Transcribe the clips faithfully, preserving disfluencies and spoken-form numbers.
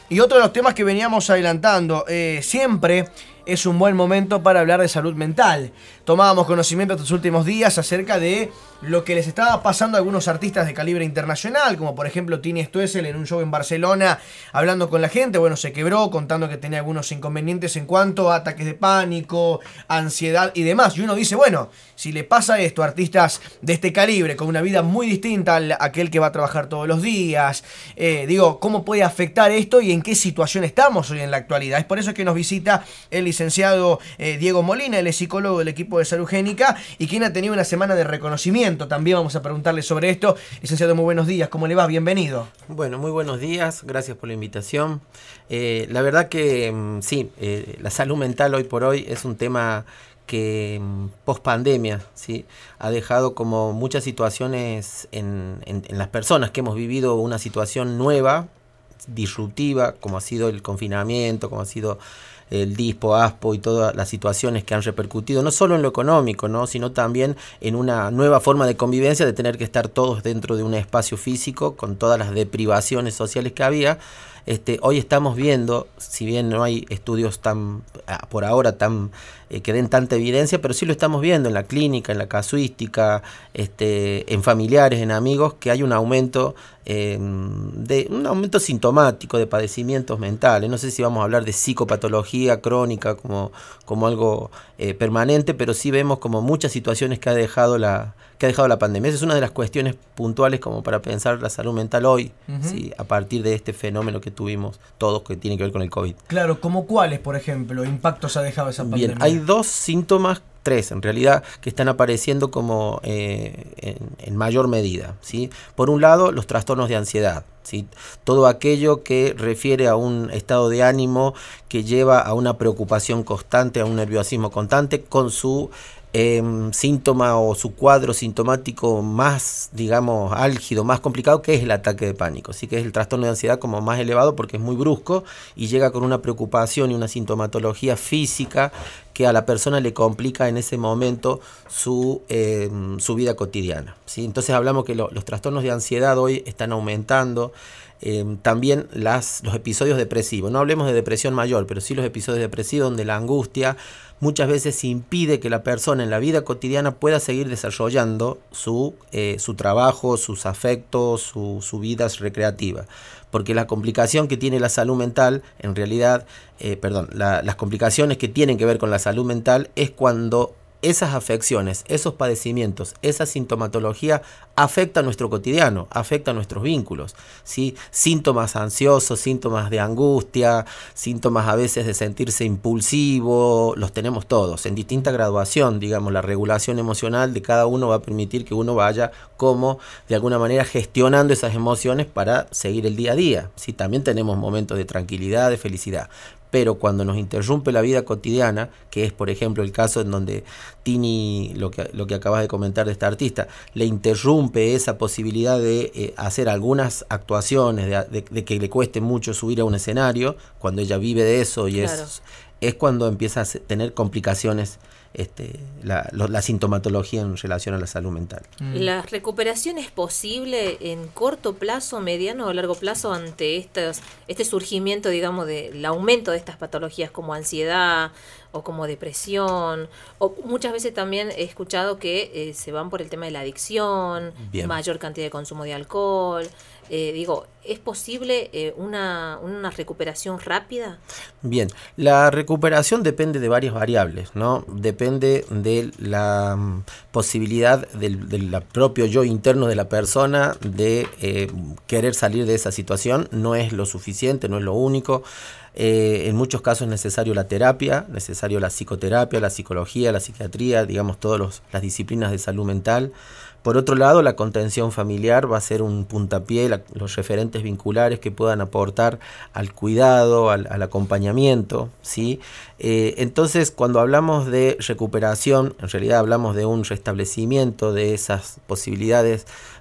Y otro de los temas que veníamos adelantando, eh, siempre es un buen momento para hablar de salud mental. Tomábamos conocimiento estos últimos días acerca de lo que les estaba pasando a algunos artistas de calibre internacional, como por ejemplo Tini Stoessel en un show en Barcelona, hablando con la gente. Bueno, se quebró contando que tenía algunos inconvenientes en cuanto a ataques de pánico, ansiedad y demás. Y uno dice, bueno, si le pasa esto a artistas de este calibre, con una vida muy distinta a aquel que va a trabajar todos los días, eh, digo, ¿cómo puede afectar esto y en qué situación estamos hoy en la actualidad? Es por eso que nos visita el licenciado eh, Diego Molina, él es psicólogo del equipo de Salud Génica y quien ha tenido una semana de reconocimiento. También vamos a preguntarle sobre esto. Licenciado, muy buenos días, ¿cómo le va? Bienvenido. Bueno, muy buenos días, gracias por la invitación. Eh, la verdad que sí, eh, la salud mental hoy por hoy es un tema que post pandemia, ¿sí?, ha dejado como muchas situaciones en, en, en las personas que hemos vivido una situación nueva, disruptiva, como ha sido el confinamiento, como ha sido el DISPO, ASPO y todas las situaciones que han repercutido, no solo en lo económico, ¿no?, sino también en una nueva forma de convivencia, de tener que estar todos dentro de un espacio físico, con todas las deprivaciones sociales que había. Este, hoy estamos viendo, si bien no hay estudios tan por ahora tan eh, que den tanta evidencia, pero sí lo estamos viendo en la clínica, en la casuística, este, en familiares, en amigos, que hay un aumento eh, de un aumento sintomático de padecimientos mentales. No sé si vamos a hablar de psicopatología crónica como, como algo eh, permanente, pero sí vemos como muchas situaciones que ha dejado la que ha dejado la pandemia. Esa es una de las cuestiones puntuales como para pensar la salud mental hoy, uh-huh. ¿sí?, a partir de este fenómeno que tuvimos todos que tiene que ver con el COVID. Claro, ¿como cuáles, por ejemplo, impactos ha dejado esa pandemia? Bien, hay dos síntomas, tres en realidad, que están apareciendo como eh, en, en mayor medida, ¿sí? Por un lado, los trastornos de ansiedad, ¿sí? Todo aquello que refiere a un estado de ánimo que lleva a una preocupación constante, a un nerviosismo constante, con su Eh, síntoma o su cuadro sintomático más, digamos, álgido, más complicado, que es el ataque de pánico. Así que es el trastorno de ansiedad como más elevado porque es muy brusco y llega con una preocupación y una sintomatología física que a la persona le complica en ese momento su, eh, su vida cotidiana, ¿sí? Entonces hablamos que lo, los trastornos de ansiedad hoy están aumentando. Eh, también las, los episodios depresivos, no hablemos de depresión mayor, pero sí los episodios depresivos donde la angustia muchas veces impide que la persona en la vida cotidiana pueda seguir desarrollando su, eh, su trabajo, sus afectos, su, su vida recreativa. Porque la complicación que tiene la salud mental, en realidad, eh, perdón, la, las complicaciones que tienen que ver con la salud mental es cuando esas afecciones, esos padecimientos, esa sintomatología afecta a nuestro cotidiano, afecta a nuestros vínculos, ¿sí? Síntomas ansiosos, síntomas de angustia, síntomas a veces de sentirse impulsivo, los tenemos todos, en distinta graduación, digamos, la regulación emocional de cada uno va a permitir que uno vaya como, de alguna manera, gestionando esas emociones para seguir el día a día, ¿sí? También tenemos momentos de tranquilidad, de felicidad. Pero cuando nos interrumpe la vida cotidiana, que es por ejemplo el caso en donde Tini, lo que, lo que acabas de comentar de esta artista, le interrumpe esa posibilidad de eh, hacer algunas actuaciones, de, de, de que le cueste mucho subir a un escenario, cuando ella vive de eso y claro. es, es cuando empieza a tener complicaciones este, la, la sintomatología en relación a la salud mental. ¿La recuperación es posible en corto plazo, mediano o largo plazo ante estos, este surgimiento, digamos, del aumento de estas patologías como ansiedad o como depresión? O muchas veces también he escuchado que eh, se van por el tema de la adicción, Bien. mayor cantidad de consumo de alcohol. Eh, digo, ¿es posible eh, una, una recuperación rápida? Bien, la recuperación depende de varias variables, ¿no? Depende de la um, posibilidad del, del propio yo interno de la persona de eh, querer salir de esa situación. No es lo suficiente, no es lo único. Eh, en muchos casos es necesario la terapia, necesario la psicoterapia, la psicología, la psiquiatría, digamos, todas las disciplinas de salud mental. Por otro lado, la contención familiar va a ser un puntapié, la, los referentes vinculares que puedan aportar al cuidado, al, al acompañamiento, ¿sí? Eh, entonces, cuando hablamos de recuperación, en realidad hablamos de un restablecimiento de esas posibilidades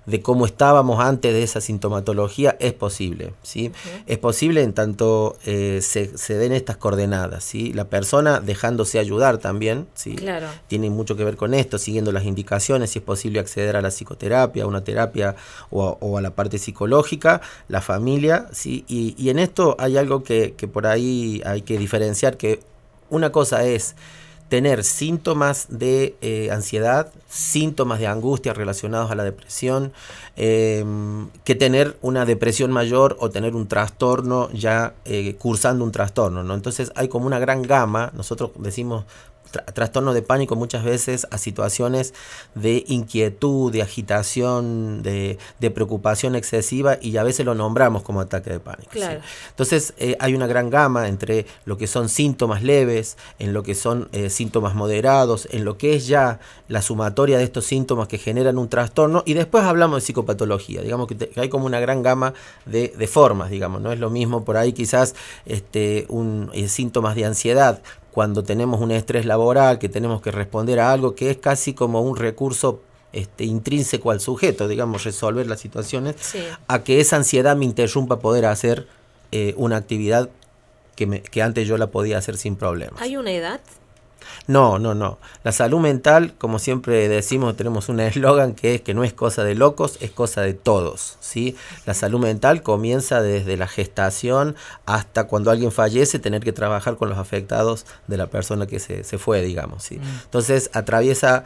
de cómo estábamos antes de esa sintomatología, es posible, ¿sí? Uh-huh. Es posible en tanto eh, se, se den estas coordenadas, ¿sí? La persona dejándose ayudar también, ¿sí? Claro. Tiene mucho que ver con esto, siguiendo las indicaciones, si es posible acceder a la psicoterapia, a una terapia o a, o a la parte psicológica, la familia, ¿sí? Y, y en esto hay algo que, que por ahí hay que diferenciar, que una cosa es tener síntomas de eh, ansiedad, síntomas de angustia relacionados a la depresión, eh, que tener una depresión mayor o tener un trastorno ya eh, cursando un trastorno, ¿no? Entonces hay como una gran gama, nosotros decimos tra- trastorno de pánico muchas veces a situaciones de inquietud, de agitación, de, de preocupación excesiva, y a veces lo nombramos como ataque de pánico. Claro. ¿Sí? Entonces eh, hay una gran gama entre lo que son síntomas leves, en lo que son eh, síntomas moderados, en lo que es ya la sumatoria de estos síntomas que generan un trastorno, y después hablamos de psicopatología. Digamos que, te, que hay como una gran gama de, de formas, digamos, no es lo mismo por ahí quizás este, un, eh, síntomas de ansiedad cuando tenemos un estrés laboral, que tenemos que responder a algo que es casi como un recurso este, intrínseco al sujeto, digamos, resolver las situaciones, sí. a que esa ansiedad me interrumpa poder hacer eh, una actividad que, me, que antes yo la podía hacer sin problemas. ¿Hay una edad? No, no, no. La salud mental, como siempre decimos, tenemos un eslogan que es que no es cosa de locos, es cosa de todos, ¿sí? La salud mental comienza desde la gestación hasta cuando alguien fallece, tener que trabajar con los afectados de la persona que se, se fue, digamos, ¿sí? Mm. Entonces atraviesa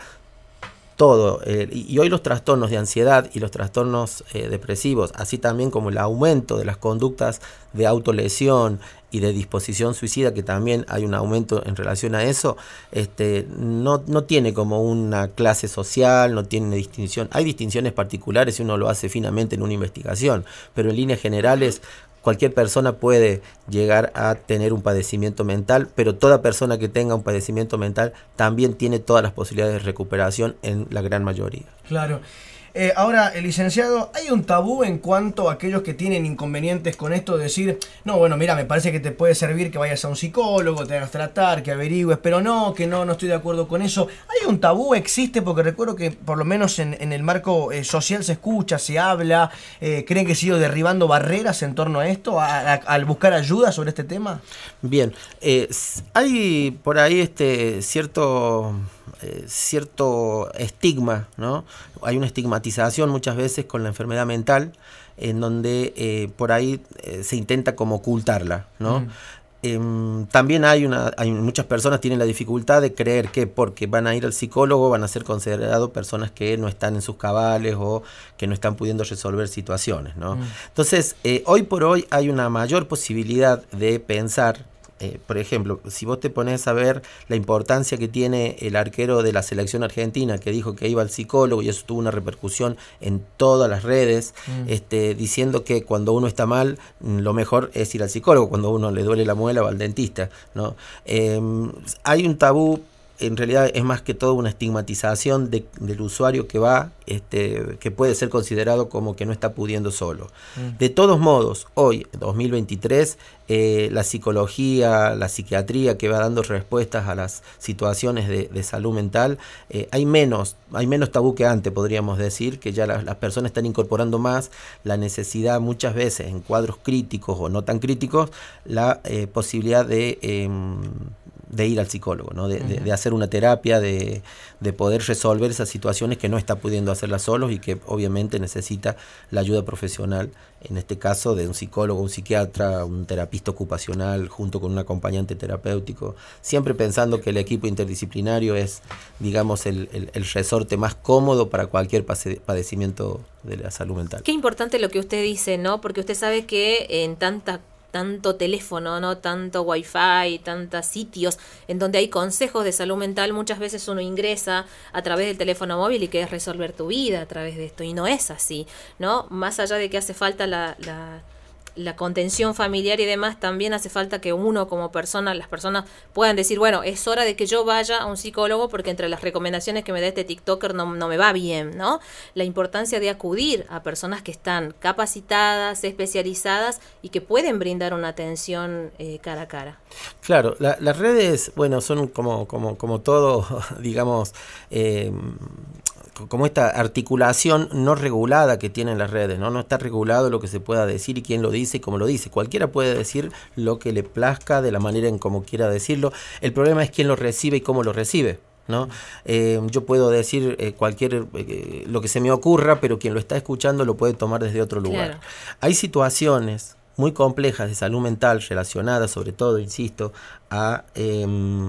todo, eh, y hoy los trastornos de ansiedad y los trastornos eh, depresivos, así también como el aumento de las conductas de autolesión y de disposición suicida, que también hay un aumento en relación a eso, este, no, no tiene como una clase social, no tiene distinción. Hay distinciones particulares si uno lo hace finamente en una investigación, pero en líneas generales cualquier persona puede llegar a tener un padecimiento mental, pero toda persona que tenga un padecimiento mental también tiene todas las posibilidades de recuperación en la gran mayoría. Claro. Eh, ahora, el licenciado, ¿hay un tabú en cuanto a aquellos que tienen inconvenientes con esto de decir, no, bueno, mira, me parece que te puede servir que vayas a un psicólogo, te hagas tratar, que averigües, pero no, que no, no estoy de acuerdo con eso? ¿Hay un tabú? ¿Existe? Porque recuerdo que por lo menos en, en el marco eh, social se escucha, se habla, eh, ¿creen que se ha ido derribando barreras en torno a esto, a, a, al buscar ayuda sobre este tema? Bien, eh, hay por ahí este cierto... Eh, cierto estigma, ¿no? Hay una estigmatización muchas veces con la enfermedad mental, en donde eh, por ahí eh, se intenta como ocultarla, ¿no? Mm. Eh, también hay una, hay muchas personas tienen la dificultad de creer que porque van a ir al psicólogo van a ser considerados personas que no están en sus cabales o que no están pudiendo resolver situaciones, ¿no? Mm. Entonces, eh, hoy por hoy hay una mayor posibilidad de pensar. Eh, por ejemplo, si vos te pones a ver la importancia que tiene el arquero de la selección argentina que dijo que iba al psicólogo, y eso tuvo una repercusión en todas las redes, mm. este, diciendo que cuando uno está mal, lo mejor es ir al psicólogo, cuando a uno le duele la muela o al dentista, ¿no? Eh, hay un tabú. En realidad es más que todo una estigmatización de, del usuario que va, este, que puede ser considerado como que no está pudiendo solo. Mm. De todos modos, hoy, dos mil veintitrés, eh, la psicología, la psiquiatría que va dando respuestas a las situaciones de, de salud mental, eh, hay menos, hay menos tabú que antes, podríamos decir, que ya la, las personas están incorporando más la necesidad muchas veces en cuadros críticos o no tan críticos, la eh, posibilidad de... Eh, de ir al psicólogo, ¿no? de, uh-huh. de, de hacer una terapia, de, de poder resolver esas situaciones que no está pudiendo hacerlas solos y que obviamente necesita la ayuda profesional, en este caso de un psicólogo, un psiquiatra, un terapista ocupacional, junto con un acompañante terapéutico, siempre pensando que el equipo interdisciplinario es, digamos, el, el, el resorte más cómodo para cualquier padecimiento de la salud mental. Qué importante lo que usted dice, ¿no? Porque usted sabe que en tanta tanto teléfono, no tanto wifi, tantos sitios en donde hay consejos de salud mental, muchas veces uno ingresa a través del teléfono móvil y quieres resolver tu vida a través de esto, y no es así, ¿no? Más allá de que hace falta la, la, la contención familiar y demás, también hace falta que uno como persona, las personas puedan decir, bueno, es hora de que yo vaya a un psicólogo porque entre las recomendaciones que me da este TikToker no, no me va bien, ¿no? La importancia de acudir a personas que están capacitadas, especializadas y que pueden brindar una atención eh, cara a cara. Claro, la, las redes, bueno, son como, como, como todo, digamos, eh, como esta articulación no regulada que tienen las redes, ¿no? No está regulado lo que se pueda decir y quién lo dice y cómo lo dice. Cualquiera puede decir lo que le plazca de la manera en como quiera decirlo. El problema es quién lo recibe y cómo lo recibe, ¿no? Eh, yo puedo decir eh, cualquier eh, lo que se me ocurra, pero quien lo está escuchando lo puede tomar desde otro lugar. Claro. Hay situaciones muy complejas de salud mental relacionadas, sobre todo, insisto, a, eh,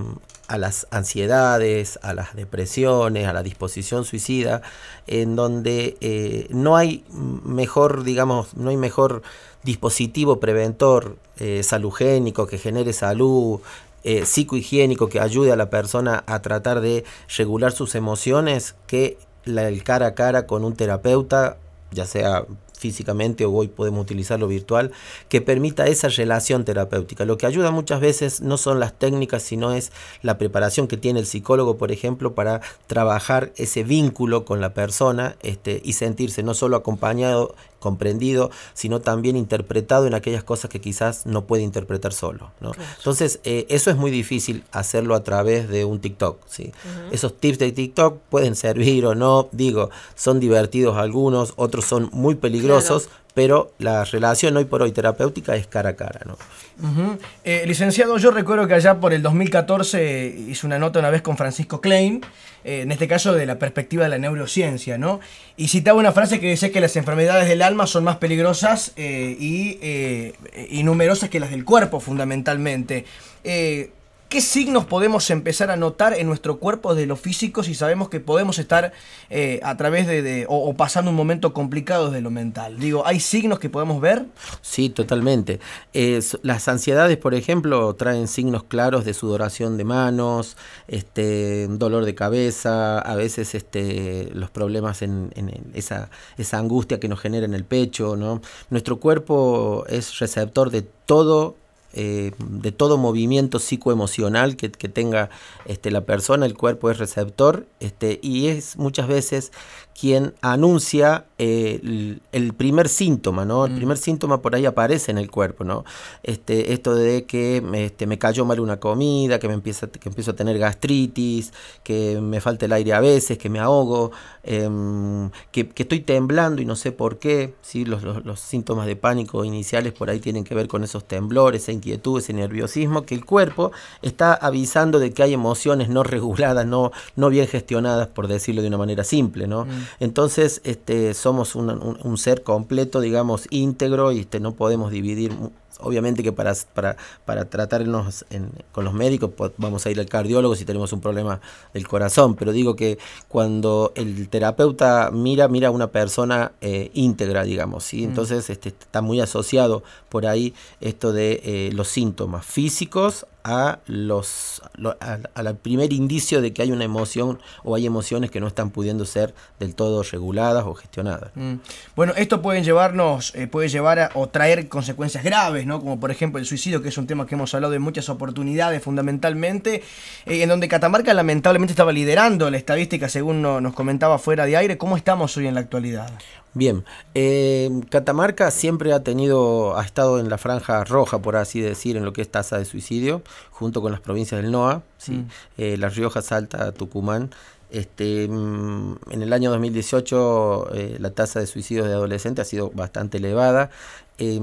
a las ansiedades, a las depresiones, a la disposición suicida, en donde eh, no hay mejor, digamos, no hay mejor dispositivo preventor eh, salugénico que genere salud, Eh, psicohigiénico que ayude a la persona a tratar de regular sus emociones que la, el cara a cara con un terapeuta, ya sea físicamente o hoy podemos utilizarlo virtual, que permita esa relación terapéutica. Lo que ayuda muchas veces no son las técnicas, sino es la preparación que tiene el psicólogo, por ejemplo, para trabajar ese vínculo con la persona este, y sentirse no solo acompañado, comprendido, sino también interpretado en aquellas cosas que quizás no puede interpretar solo, ¿no? Claro. Entonces, eh, eso es muy difícil hacerlo a través de un TikTok, ¿sí? Uh-huh. Esos tips de TikTok pueden servir o no, digo, son divertidos algunos, otros son muy peligrosos, claro. Pero la relación hoy por hoy terapéutica es cara a cara, ¿no? Uh-huh. eh, licenciado, yo recuerdo que allá por el dos mil catorce hice una nota una vez con Francisco Klein, eh, en este caso de la perspectiva de la neurociencia, ¿no? Y citaba una frase que decía que las enfermedades del alma son más peligrosas eh, y, eh, y numerosas que las del cuerpo, fundamentalmente. Eh, ¿Qué signos podemos empezar a notar en nuestro cuerpo de lo físico si sabemos que podemos estar eh, a través de, de o, o pasando un momento complicado desde lo mental? Digo, ¿hay signos que podemos ver? Sí, totalmente. Eh, las ansiedades, por ejemplo, traen signos claros de sudoración de manos, este, dolor de cabeza, a veces este, los problemas en, en esa, esa angustia que nos genera en el pecho, ¿no? Nuestro cuerpo es receptor de todo. Eh, de todo movimiento psicoemocional que, que tenga este, la persona, el cuerpo es receptor este, y es muchas veces quien anuncia eh, el, el primer síntoma, ¿no? El mm. primer síntoma por ahí aparece en el cuerpo, ¿no? Este, esto de que este, me cayó mal una comida, que me empieza, que empiezo a tener gastritis, que me falta el aire a veces, que me ahogo, eh, que, que estoy temblando y no sé por qué, ¿sí? Los, los, los síntomas de pánico iniciales por ahí tienen que ver con esos temblores, esa inquietud, ese nerviosismo, que el cuerpo está avisando de que hay emociones no reguladas, no, no bien gestionadas, por decirlo de una manera simple, ¿no? Mm. Entonces, este, somos un, un, un ser completo, digamos, íntegro, y este, no podemos dividir. Obviamente que para, para, para tratarnos en, con los médicos pues, vamos a ir al cardiólogo si tenemos un problema del corazón, pero digo que cuando el terapeuta mira, mira a una persona eh, íntegra, digamos, ¿sí? Entonces este, está muy asociado por ahí esto de eh, los síntomas físicos a los lo, a, al primer indicio de que hay una emoción o hay emociones que no están pudiendo ser del todo reguladas o gestionadas. Mm. Bueno, esto puede llevarnos, eh, puede llevar a, o traer consecuencias graves, ¿no? Como por ejemplo el suicidio, que es un tema que hemos hablado en muchas oportunidades, fundamentalmente, eh, en donde Catamarca lamentablemente estaba liderando la estadística, según no, nos comentaba fuera de aire. ¿Cómo estamos hoy en la actualidad? Bien, eh, Catamarca siempre ha tenido, ha estado en la franja roja, por así decir, en lo que es tasa de suicidio, junto con las provincias del N O A, ¿sí? Mm. eh, La Rioja, Salta, Tucumán. Este, en el año dos mil dieciocho eh, la tasa de suicidios de adolescentes ha sido bastante elevada. Eh,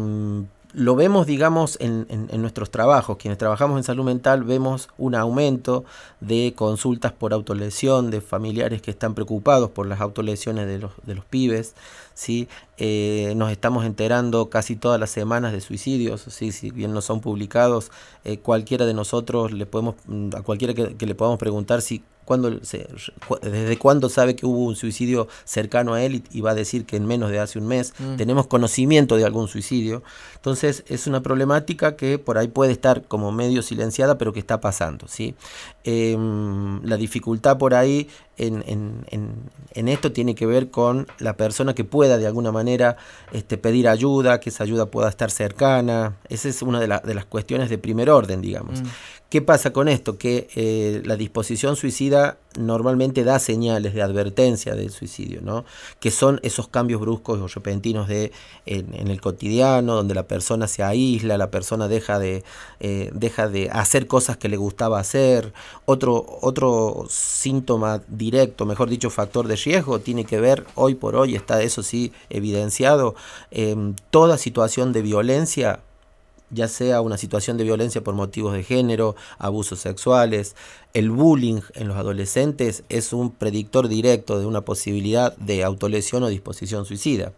Lo vemos, digamos, en, en, en nuestros trabajos. Quienes trabajamos en salud mental vemos un aumento de consultas por autolesión, de familiares que están preocupados por las autolesiones de los, de los pibes, ¿sí? Eh, nos estamos enterando casi todas las semanas de suicidios, ¿sí? Si bien no son publicados, eh, cualquiera de nosotros, le podemos, a cualquiera que, que le podamos preguntar si cuándo se, desde cuándo sabe que hubo un suicidio cercano a él y, y va a decir que en menos de hace un mes. Mm. Tenemos conocimiento de algún suicidio. Entonces es una problemática que por ahí puede estar como medio silenciada, pero que está pasando, ¿sí? Eh, la dificultad por ahí en, en, en, en esto tiene que ver con la persona que pueda de alguna manera este, pedir ayuda, que esa ayuda pueda estar cercana. Esa es una de, la, de las cuestiones de primer orden, digamos. Mm. ¿Qué pasa con esto? Que eh, la disposición suicida normalmente da señales de advertencia del suicidio, ¿no? Que son esos cambios bruscos o repentinos de, en, en el cotidiano, donde la persona se aísla, la persona deja de, eh, deja de hacer cosas que le gustaba hacer. Otro, otro síntoma directo, mejor dicho, factor de riesgo, tiene que ver, hoy por hoy está eso sí evidenciado, eh, toda situación de violencia, ya sea una situación de violencia por motivos de género, abusos sexuales. El bullying en los adolescentes es un predictor directo de una posibilidad de autolesión o disposición suicida.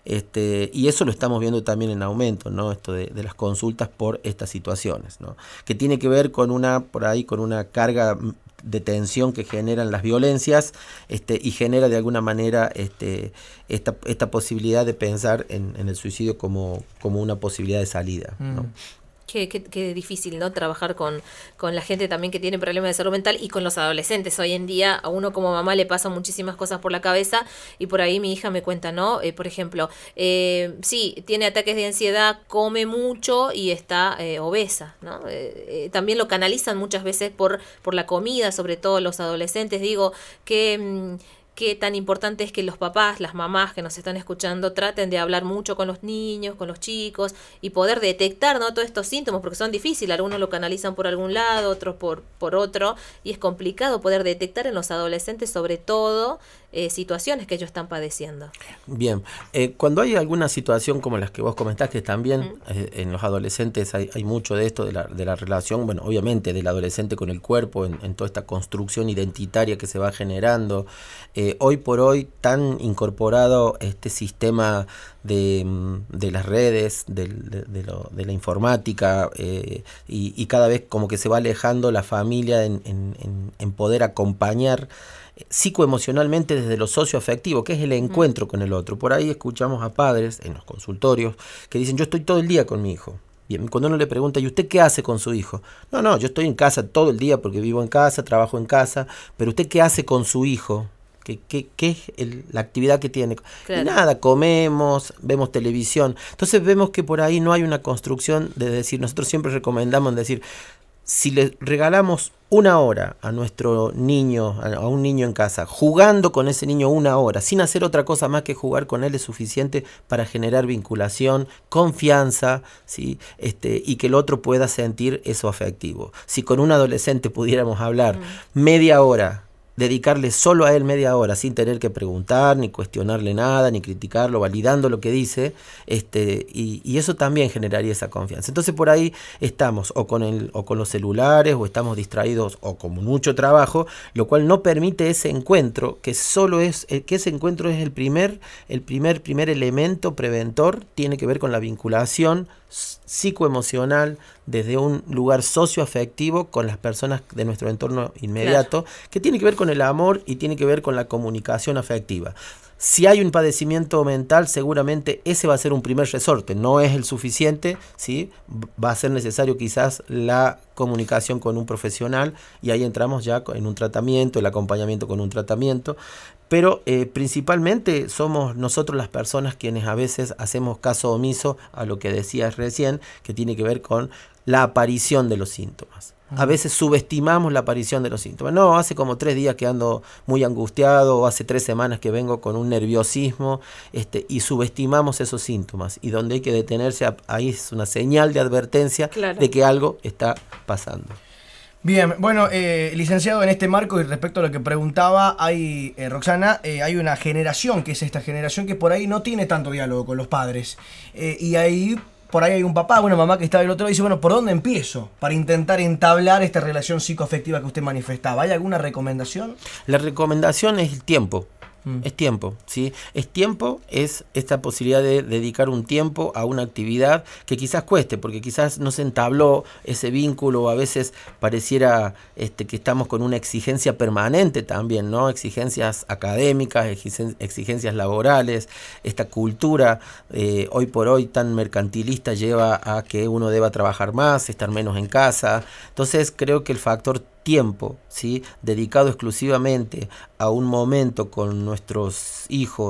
Este, y eso lo estamos viendo también en aumento, ¿no? Esto de, de las consultas por estas situaciones, ¿no? Que tiene que ver con una, por ahí, con una carga de tensión que generan las violencias, este, y genera de alguna manera este, esta, esta posibilidad de pensar en, en el suicidio como, como una posibilidad de salida, ¿no? Mm. Qué, qué, qué difícil, ¿no? Trabajar con, con la gente también que tiene problemas de salud mental y con los adolescentes. Hoy en día a uno como mamá le pasan muchísimas cosas por la cabeza y por ahí mi hija me cuenta, ¿no? Eh, por ejemplo, eh, sí, tiene ataques de ansiedad, come mucho y está eh, obesa, ¿no? Eh, eh, también lo canalizan muchas veces por, por la comida, sobre todo los adolescentes. Digo que... Mmm, qué tan importante es que los papás, las mamás que nos están escuchando traten de hablar mucho con los niños, con los chicos y poder detectar, ¿no? Todos estos síntomas, porque son difíciles, algunos lo canalizan por algún lado, otros por, por otro, y es complicado poder detectar en los adolescentes sobre todo eh, situaciones que ellos están padeciendo. Bien, eh, cuando hay alguna situación como las que vos comentaste también, mm. eh, en los adolescentes hay, hay mucho de esto, de la, de la relación, bueno, obviamente del adolescente con el cuerpo, en, en toda esta construcción identitaria que se va generando, eh, hoy por hoy tan incorporado este sistema de, de las redes, de, de, de, lo, de la informática, eh, y, y cada vez como que se va alejando la familia en, en, en, en poder acompañar psicoemocionalmente desde lo socioafectivo, que es el encuentro uh-huh. con el otro. Por ahí escuchamos a padres en los consultorios que dicen, yo estoy todo el día con mi hijo. Bien, cuando uno le pregunta, ¿y usted qué hace con su hijo? No, no, yo estoy en casa todo el día porque vivo en casa, trabajo en casa, pero ¿usted qué hace con su hijo? ¿Qué, qué, qué es el, la actividad que tiene? Claro. Y nada, comemos, vemos televisión. Entonces vemos que por ahí no hay una construcción de decir, nosotros siempre recomendamos decir, si le regalamos una hora a nuestro niño, a un niño en casa, jugando con ese niño una hora, sin hacer otra cosa más que jugar con él, es suficiente para generar vinculación, confianza, ¿sí? este, y que el otro pueda sentir eso afectivo. Si con un adolescente pudiéramos hablar mm. media hora, dedicarle solo a él media hora sin tener que preguntar, ni cuestionarle nada, ni criticarlo, validando lo que dice, este, y, y eso también generaría esa confianza. Entonces por ahí estamos o con el, o con los celulares, o estamos distraídos, o con mucho trabajo, lo cual no permite ese encuentro, que solo es, que ese encuentro es el primer, el primer, primer elemento preventor, tiene que ver con la vinculación psicoemocional desde un lugar socioafectivo con las personas de nuestro entorno inmediato, claro. que tiene que ver con el amor y tiene que ver con la comunicación afectiva. Si hay un padecimiento mental, seguramente ese va a ser un primer resorte, no es el suficiente, ¿sí? Va a ser necesario quizás la comunicación con un profesional y ahí entramos ya en un tratamiento, el acompañamiento con un tratamiento, pero eh, principalmente somos nosotros las personas quienes a veces hacemos caso omiso a lo que decías recién, que tiene que ver con la aparición de los síntomas. A veces subestimamos la aparición de los síntomas. No, hace como tres días que ando muy angustiado, o hace tres semanas que vengo con un nerviosismo, este, y subestimamos esos síntomas. Y donde hay que detenerse, ahí es una señal de advertencia claro. de que algo está pasando. Bien, bueno, eh, licenciado, en este marco y respecto a lo que preguntaba, hay eh, Roxana, eh, hay una generación, que es esta generación que por ahí no tiene tanto diálogo con los padres. Eh, y ahí... Por ahí hay un papá, una mamá que está del otro lado y dice, bueno, ¿por dónde empiezo? Para intentar entablar esta relación psicoafectiva que usted manifestaba. ¿Hay alguna recomendación? La recomendación es el tiempo. Mm. Es tiempo, ¿sí? Es tiempo, es esta posibilidad de dedicar un tiempo a una actividad que quizás cueste, porque quizás no se entabló ese vínculo, o a veces pareciera este, que estamos con una exigencia permanente también, ¿no? Exigencias académicas, exigencias laborales, esta cultura eh, hoy por hoy tan mercantilista lleva a que uno deba trabajar más, estar menos en casa. Entonces creo que el factor tiempo, ¿sí? dedicado exclusivamente a un momento con nuestros hijos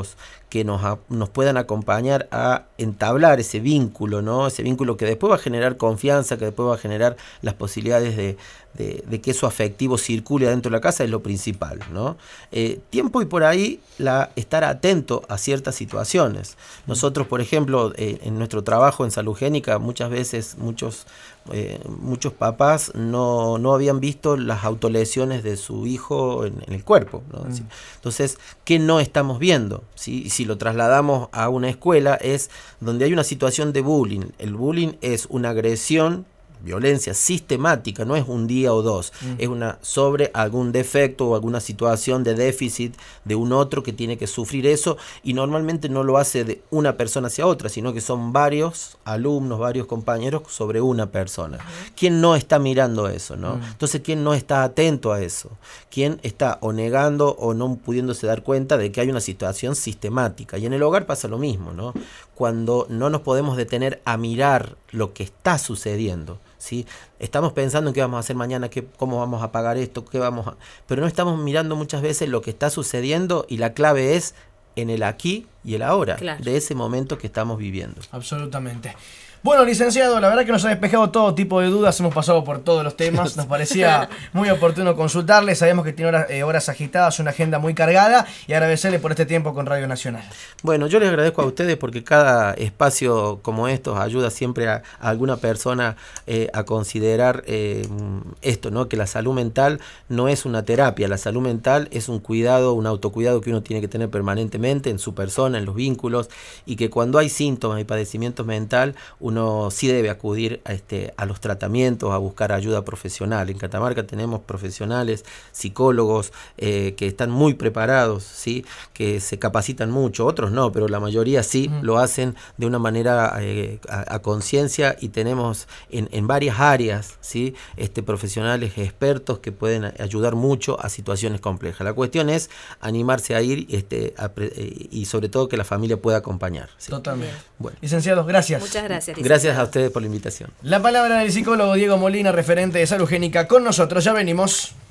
que nos, a, nos puedan acompañar a entablar ese vínculo, ¿no? Ese vínculo que después va a generar confianza, que después va a generar las posibilidades de, de, de que eso afectivo circule adentro de la casa, es lo principal, ¿no? Eh, tiempo y por ahí la, estar atento a ciertas situaciones. Nosotros, por ejemplo, eh, en nuestro trabajo en Salugénica, muchas veces muchos Eh, muchos papás no, no habían visto las autolesiones de su hijo en, en el cuerpo, ¿no? Mm. Entonces, ¿qué no estamos viendo? ¿Sí? Si lo trasladamos a una escuela, es donde hay una situación de bullying. El bullying es una agresión, violencia sistemática, no es un día o dos, mm. es una sobre algún defecto o alguna situación de déficit de un otro que tiene que sufrir eso, y normalmente no lo hace de una persona hacia otra, sino que son varios alumnos, varios compañeros sobre una persona. Mm. ¿Quién no está mirando eso, no? Mm. Entonces, ¿quién no está atento a eso? ¿Quién está o negando o no pudiéndose dar cuenta de que hay una situación sistemática? Y en el hogar pasa lo mismo, ¿no? Cuando no nos podemos detener a mirar lo que está sucediendo, ¿sí? Estamos pensando en qué vamos a hacer mañana, qué, cómo vamos a pagar esto, qué vamos a... pero no estamos mirando muchas veces lo que está sucediendo, y la clave es en el aquí y el ahora, claro, de ese momento que estamos viviendo. Absolutamente. Bueno, licenciado, la verdad que nos ha despejado todo tipo de dudas, hemos pasado por todos los temas, nos parecía muy oportuno consultarle, sabemos que tiene horas, eh, horas agitadas, una agenda muy cargada, y agradecerle por este tiempo con Radio Nacional. Bueno, yo les agradezco a ustedes porque cada espacio como estos ayuda siempre a, a alguna persona eh, a considerar eh, esto, ¿no? Que la salud mental no es una terapia, la salud mental es un cuidado, un autocuidado que uno tiene que tener permanentemente en su persona, en los vínculos, y que cuando hay síntomas y padecimientos mental, uno sí debe acudir a, este, a los tratamientos, a buscar ayuda profesional. En Catamarca tenemos profesionales, psicólogos eh, que están muy preparados, ¿sí? Que se capacitan mucho, otros no, pero la mayoría sí uh-huh. lo hacen de una manera eh, a, a conciencia, y tenemos en, en varias áreas, ¿sí? este, profesionales expertos que pueden ayudar mucho a situaciones complejas. La cuestión es animarse a ir este, a, y sobre todo que la familia pueda acompañar, ¿sí? Totalmente. Bueno. Licenciados, gracias. Muchas gracias. Gracias a ustedes por la invitación. La palabra del psicólogo Diego Molina, referente de Salugénica, con nosotros. Ya venimos.